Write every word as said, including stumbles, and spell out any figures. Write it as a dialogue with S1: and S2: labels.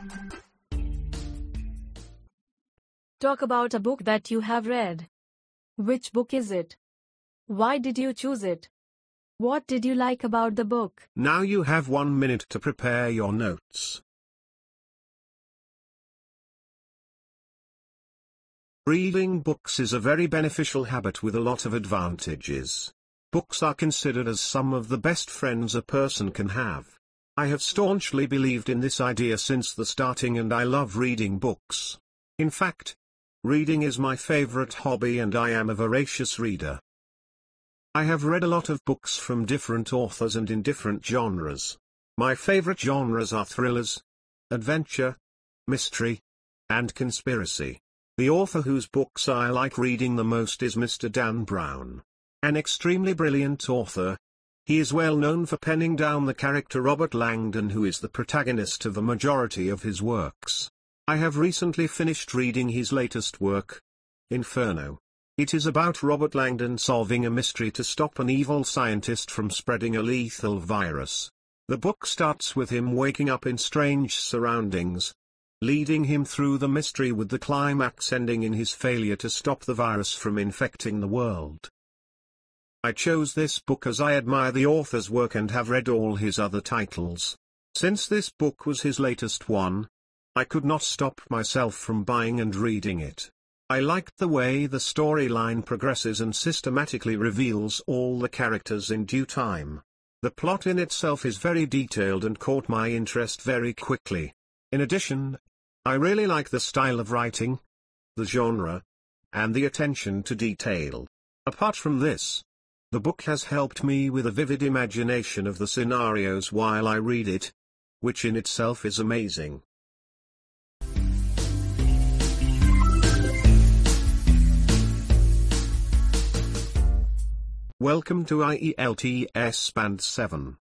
S1: Talk about a book that you have read. Which book is it? Why did you choose it? What did you like about the book?
S2: Now you have one minute to prepare your notes. Reading books is a very beneficial habit with a lot of advantages. Books are considered as some of the best friends a person can have. I have staunchly believed in this idea since the starting, and I love reading books. In fact, reading is my favorite hobby and I am a voracious reader. I have read a lot of books from different authors and in different genres. My favorite genres are thrillers, adventure, mystery, and conspiracy. The author whose books I like reading the most is Mister Dan Brown. An extremely brilliant author. He is well known for penning down the character Robert Langdon, who is the protagonist of a majority of his works. I have recently finished reading his latest work, Inferno. It is about Robert Langdon solving a mystery to stop an evil scientist from spreading a lethal virus. The book starts with him waking up in strange surroundings, leading him through the mystery with the climax ending in his failure to stop the virus from infecting the world. I chose this book as I admire the author's work and have read all his other titles. Since this book was his latest one, I could not stop myself from buying and reading it. I liked the way the storyline progresses and systematically reveals all the characters in due time. The plot in itself is very detailed and caught my interest very quickly. In addition, I really like the style of writing, the genre, and the attention to detail. Apart from this, the book has helped me with a vivid imagination of the scenarios while I read it, which in itself is amazing. Welcome to I E L T S Band seven.